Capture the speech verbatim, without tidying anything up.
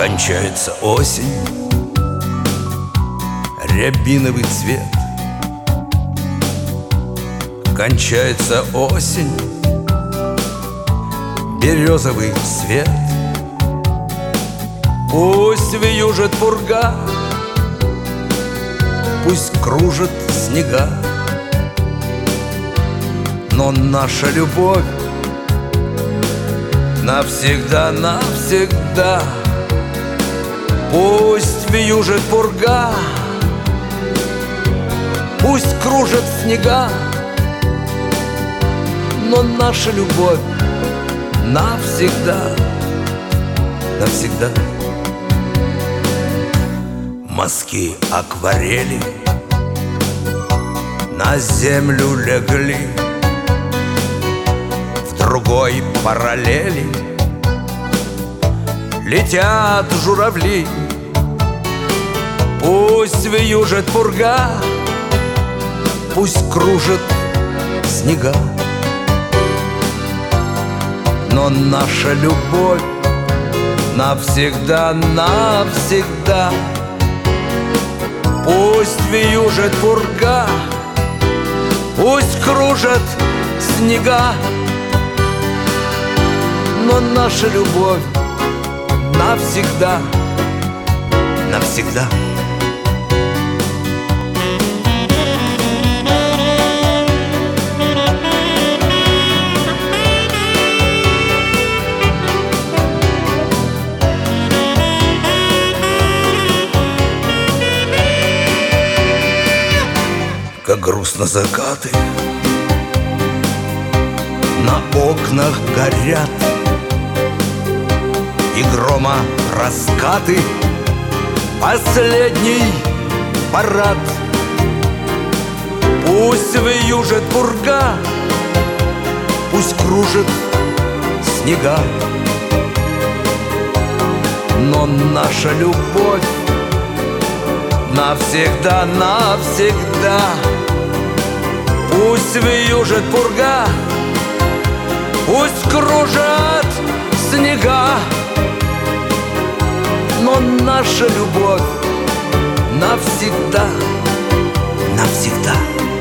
Кончается осень, рябиновый цвет. Кончается осень, березовый свет. Пусть вьюжит пурга, пусть кружит снега, но наша любовь навсегда, навсегда. Пусть вьюжит пурга, пусть кружит снега, но наша любовь навсегда, навсегда. Мазки акварели на землю легли, в другой параллели летят журавли. Пусть вьюжит пурга, пусть кружит снега, но наша любовь навсегда, навсегда. Пусть вьюжит пурга, пусть кружит снега, но наша любовь навсегда, навсегда. Как грустно закаты на окнах горят, и грома раскаты последний парад. Пусть вьюжит пурга, пусть кружит снега, но наша любовь навсегда, навсегда. Пусть вьюжит пурга, пусть кружат снега, но наша любовь навсегда, навсегда.